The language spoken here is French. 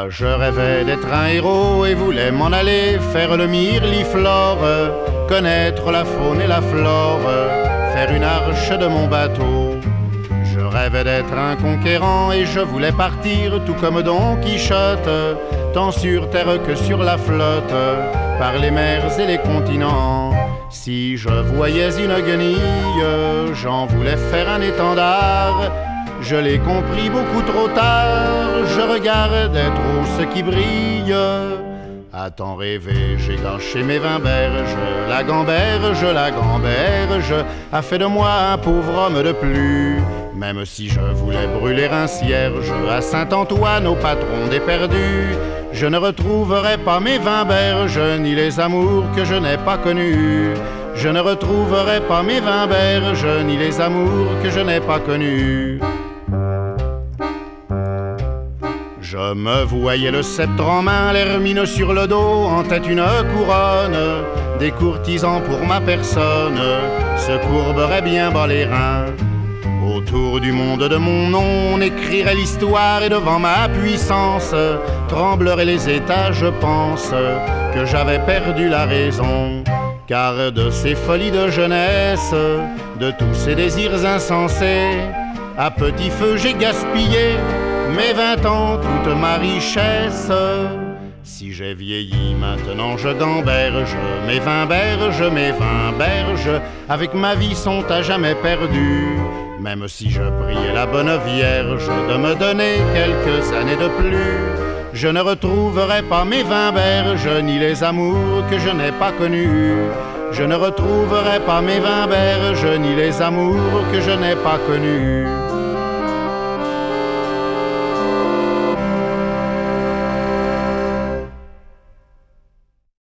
Moi je rêvais d'être un héros et voulais m'en aller faire le mirliflore, connaître la faune et la flore, faire une arche de mon bateau. Je rêvais d'être un conquérant et je voulais partir tout comme Don Quichotte, tant sur terre que sur la flotte, par les mers et les continents. Si je voyais une guenille, j'en voulais faire un étendard. Je l'ai compris beaucoup trop tard, je regardais trop ce qui brille. À t'en rêver, j'ai gâché mes 20 berges, la gamberge, a fait de moi un pauvre homme de plus. Même si je voulais brûler un cierge à Saint-Antoine, au patron des perdus, je ne retrouverai pas mes 20 berges, ni les amours que je n'ai pas connus. Je ne retrouverai pas mes 20 berges, ni les amours que je n'ai pas connus. Je me voyais le sceptre en main, l'hermine sur le dos, en tête une couronne. Des courtisans pour ma personne se courberaient bien bas les reins. Autour du monde de mon nom, on écrirait l'histoire et devant ma puissance trembleraient les États, je pense que j'avais perdu la raison. Car de ces folies de jeunesse, de tous ces désirs insensés, à petit feu j'ai gaspillé mes 20 ans, toute ma richesse. Si j'ai vieilli, maintenant je gamberge, mes 20 berges, mes 20 berges, avec ma vie sont à jamais perdues. Même si je priais la bonne Vierge de me donner quelques années de plus, je ne retrouverai pas mes 20 berges, ni les amours que je n'ai pas connus. Je ne retrouverai pas mes 20 berges, ni les amours que je n'ai pas connus.